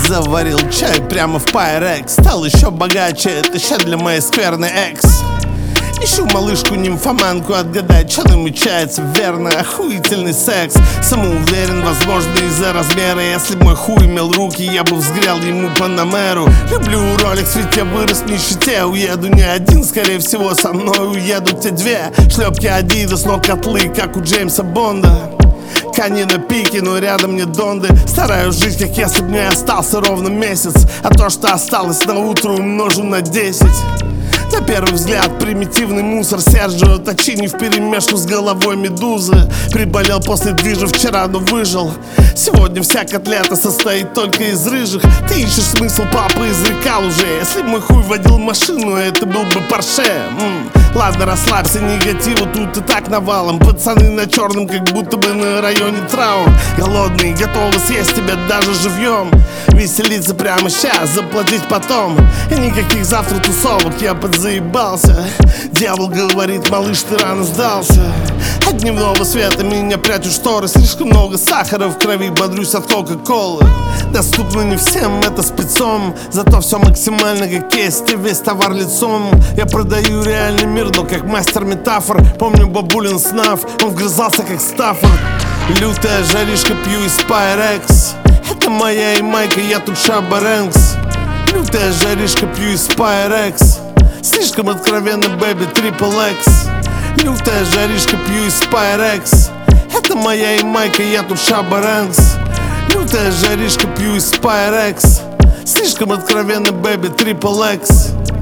Заварил чай прямо в Pyrex. Стал еще богаче, это ща для моей скверной экс. Ищу малышку-нимфоманку, отгадать, что намечается. Верно, охуительный секс. Самоуверен, возможно, из-за размера. Если б мой хуй имел руки, я бы взгрел ему Панамеру. Люблю Rolex, ведь я вырос в нищете. Уеду не один, скорее всего, со мной уедут те две. Шлепки Adidas, но котлы, как у Джеймса Бонда. Кани на пике, но рядом не донды. Стараюсь жить, как если б мне остался ровно месяц. А то, что осталось на утро, умножу на 10. На первый взгляд примитивный мусор. Серджио Точини вперемешку с головой медузы. Приболел после движа вчера, но выжил. Сегодня вся котлета состоит только из рыжих. Ты ищешь смысл, папа изрекал уже. Если бы мой хуй водил машину, это был бы Порше. Ладно, расслабься, негатива тут и так навалом. Пацаны на черном, как будто бы на районе траур. Голодные, готовы съесть тебя даже живьем. Веселиться прямо сейчас, заплатить потом. И никаких завтра тусовок, я подзаебался. Дьявол говорит, малыш, ты рано сдался. От дневного света меня прячут шторы. Слишком много сахара в крови, бодрюсь от кока-колы. Доступно не всем, это спецом. Зато все максимально как есть, и весь товар лицом. Я продаю реальный мир, но как мастер метафор. Помню бабулин снаф, он вгрызался как Стаффорд. Лютая жаришка, пью из Pyrex. Это моя ямайка, я тут Шаба Рэнкс. Лютая жаришка, пью из Pyrex. Слишком откровенно, бэби, Triple X. Лютая жаришка, пью из Pyrex. Это моя ямайка, я тут Шаба Рэнкс. Лютая жаришка, пью из Pyrex. Слишком откровенно, бэби, Triple X.